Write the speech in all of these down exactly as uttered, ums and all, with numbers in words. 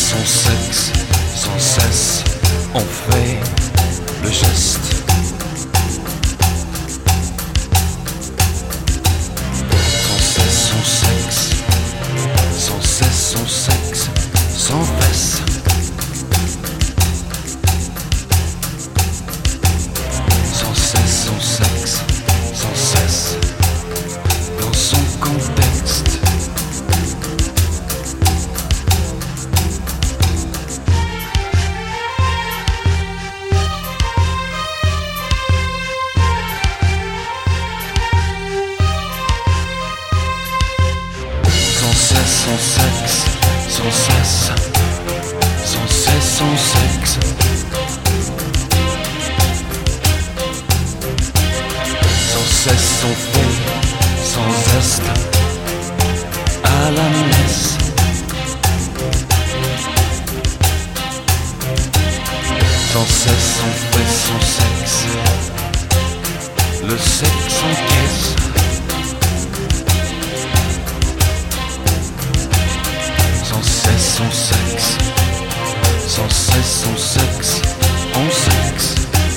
son sexe, sans cesse, on fait le geste. Sans cesse son sexe, sans cesse son sexe, sans cesse. Sans cesse son sexe, sans cesse, dans son contexte. Sans cesse son sexe, sans cesse, sans cesse son sexe. Sans cesse son feu, sans zeste, à la messe. Sans cesse son fait, son sexe, le sexe en caisse. Sans cesse son sexe, sans cesse son sexe, en sexe.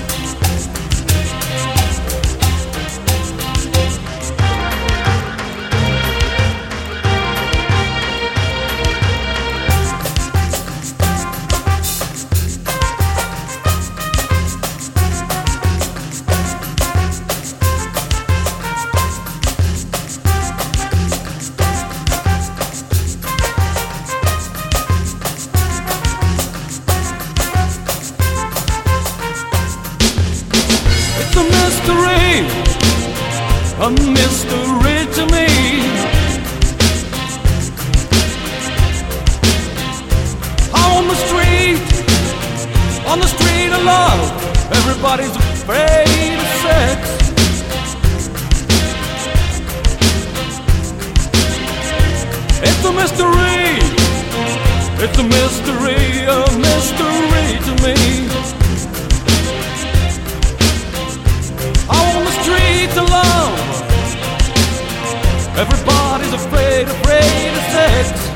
A mystery to me. On the street, on the street of love, everybody's afraid of sex. It's a mystery, it's a mystery, a mystery to me. On the street of love, everybody's afraid, afraid of sex.